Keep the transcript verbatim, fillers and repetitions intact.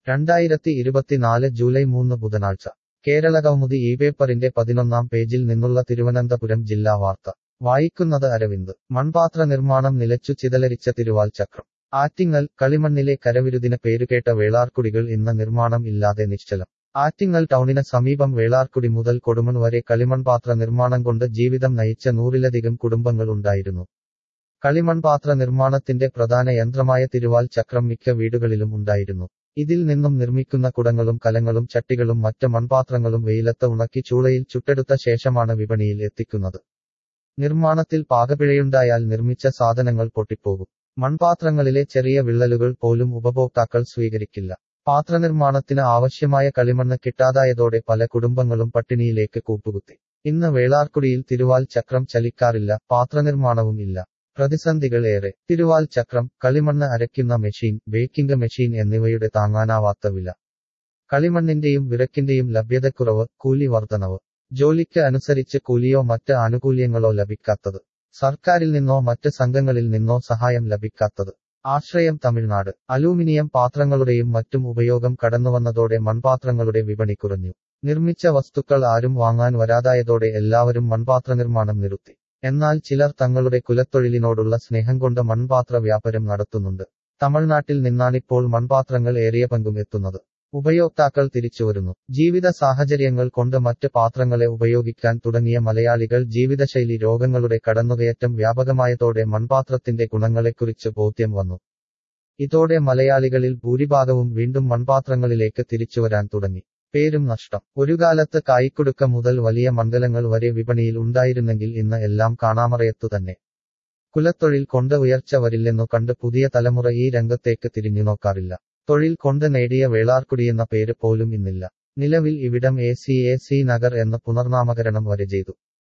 രണ്ടായിരത്തി ഇരുപത്തിനാല് ജൂലൈ മൂന്ന് ബുധനാഴ്ച കേരളകൗമുദി ഈ പേപ്പറിന്റെ പതിനൊന്നാം പേജിൽ നിന്നുള്ള തിരുവനന്തപുരം ജില്ലാ വാർത്ത വായിക്കുന്നത് അരവിന്ദ്. മൺപാത്ര നിർമ്മാണം നിലച്ചു ചിതലരിച്ച തിരുവാൽ ചക്രം. ആറ്റിങ്ങൽ. കളിമണ്ണിലെ കരവിരുതിന് പേരുകേട്ട വേളാർകുടികൾ ഇന്ന് നിർമ്മാണം ഇല്ലാതെ നിശ്ചലം. ആറ്റിങ്ങൽ ടൗണിന് സമീപം വേളാർകുടി മുതൽ കൊടുമൺ വരെ കളിമൺപാത്ര നിർമ്മാണം കൊണ്ട് ജീവിതം നയിച്ച നൂറിലധികം കുടുംബങ്ങൾ ഉണ്ടായിരുന്നു. കളിമൺപാത്ര നിർമ്മാണത്തിന്റെ പ്രധാന യന്ത്രമായ തിരുവാൽ ചക്രം മിക്ക വീടുകളിലും ഉണ്ടായിരുന്നു. ഇതിൽ നിന്നും നിർമ്മിക്കുന്ന കുടങ്ങളും കലങ്ങളും ചട്ടികളും മറ്റ് മൺപാത്രങ്ങളും വെയിലത്ത് ഉണക്കി ചൂളയിൽ ചുട്ടെടുത്ത ശേഷമാണ് വിപണിയിൽ എത്തിക്കുന്നത്. നിർമ്മാണത്തിൽ പാകപ്പിഴയുണ്ടായാൽ നിർമ്മിച്ച സാധനങ്ങൾ പൊട്ടിപ്പോകും. മൺപാത്രങ്ങളിലെ ചെറിയ വിള്ളലുകൾ പോലും ഉപഭോക്താക്കൾ സ്വീകരിക്കില്ല. പാത്രനിർമ്മാണത്തിന് ആവശ്യമായ കളിമണ്ണ് കിട്ടാതായതോടെ പല കുടുംബങ്ങളും പട്ടിണിയിലേക്ക് കൂപ്പുകുത്തി. ഇന്ന് വേളാർകുടിയിൽ തിരുവാൽ ചക്രം ചലിക്കാറില്ല. പാത്രനിർമ്മാണവും ഇല്ല. പ്രതിസന്ധികൾ ഏറെ. തിരുവാൽ ചക്രം, കളിമണ്ണ് അരയ്ക്കുന്ന മെഷീൻ, ബേക്കിംഗ് മെഷീൻ എന്നിവയുടെ താങ്ങാനാവാത്ത വില. കളിമണ്ണിന്റെയും വിറക്കിന്റെയും ലഭ്യതക്കുറവ്, കൂലി വർധനവ്. ജോലിക്ക് അനുസരിച്ച് കൂലിയോ മറ്റ് ആനുകൂല്യങ്ങളോ ലഭിക്കാത്തത്. സർക്കാരിൽ നിന്നോ മറ്റ് സംഘങ്ങളിൽ നിന്നോ സഹായം ലഭിക്കാത്തത്. ആശ്രയം തമിഴ്നാട്. അലൂമിനിയം പാത്രങ്ങളുടെയും മറ്റും ഉപയോഗം കടന്നുവന്നതോടെ മൺപാത്രങ്ങളുടെ വിപണി കുറഞ്ഞു. നിർമ്മിച്ച വസ്തുക്കൾ ആരും വാങ്ങാൻ വരാതായതോടെ എല്ലാവരും മൺപാത്രനിർമ്മാണം നിർത്തി. എന്നാൽ ചിലർ തങ്ങളുടെ കുലത്തൊഴിലിനോടുള്ള സ്നേഹം കൊണ്ട് മൺപാത്ര വ്യാപാരം നടത്തുന്നുണ്ട്. തമിഴ്നാട്ടിൽ നിന്നാണിപ്പോൾ മൺപാത്രങ്ങൾ ഏറിയ പങ്കും എത്തുന്നത്. ഉപയോക്താക്കൾ തിരിച്ചുവരുന്നു. ജീവിത സാഹചര്യങ്ങൾ കൊണ്ട് മറ്റ് പാത്രങ്ങളെ ഉപയോഗിക്കാൻ തുടങ്ങിയ മലയാളികൾ ജീവിതശൈലി രോഗങ്ങളുടെ കടന്നുകയറ്റം വ്യാപകമായതോടെ മൺപാത്രത്തിന്റെ ഗുണങ്ങളെക്കുറിച്ച് ബോധ്യം വന്നു. ഇതോടെ മലയാളികളിൽ ഭൂരിഭാഗവും വീണ്ടും മൺപാത്രങ്ങളിലേക്ക് തിരിച്ചുവരാൻ തുടങ്ങി. പേരും നഷ്ടം. ഒരു കാലത്ത് കായിക്കുടുക്ക മുതൽ വലിയ മണ്ഡലങ്ങൾ വരെ വിപണിയിൽ ഉണ്ടായിരുന്നെങ്കിൽ ഇന്ന് എല്ലാം കാണാമറയത്തു തന്നെ. കുലത്തൊഴിൽ കൊണ്ട് ഉയർച്ച വരില്ലെന്നു കണ്ട് പുതിയ തലമുറ ഈ രംഗത്തേക്ക് തിരിഞ്ഞുനോക്കാറില്ല. തൊഴിൽ കൊണ്ട് നേടിയ വേളാർകുടിയെന്ന പേര് പോലും ഇന്നില്ല. നിലവിൽ ഇവിടം A C A C Nagar എന്ന് പുനർനാമകരണം വരെ ചെയ്തു.